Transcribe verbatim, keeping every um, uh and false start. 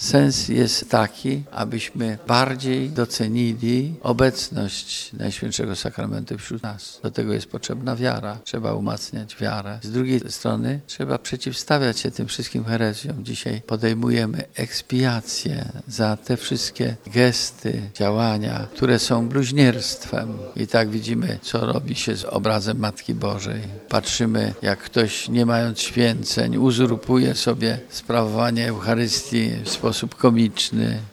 Sens jest taki, abyśmy bardziej docenili obecność Najświętszego Sakramentu wśród nas. Do tego jest potrzebna wiara. Trzeba umacniać wiarę. Z drugiej strony trzeba przeciwstawiać się tym wszystkim herezjom. Dzisiaj podejmujemy ekspiację za te wszystkie gesty, działania, które są bluźnierstwem. I tak widzimy, co robi się z obrazem Matki Bożej. Patrzymy, jak ktoś, nie mając święceń, uzurpuje sobie sprawowanie Eucharystii w sposób komiczny.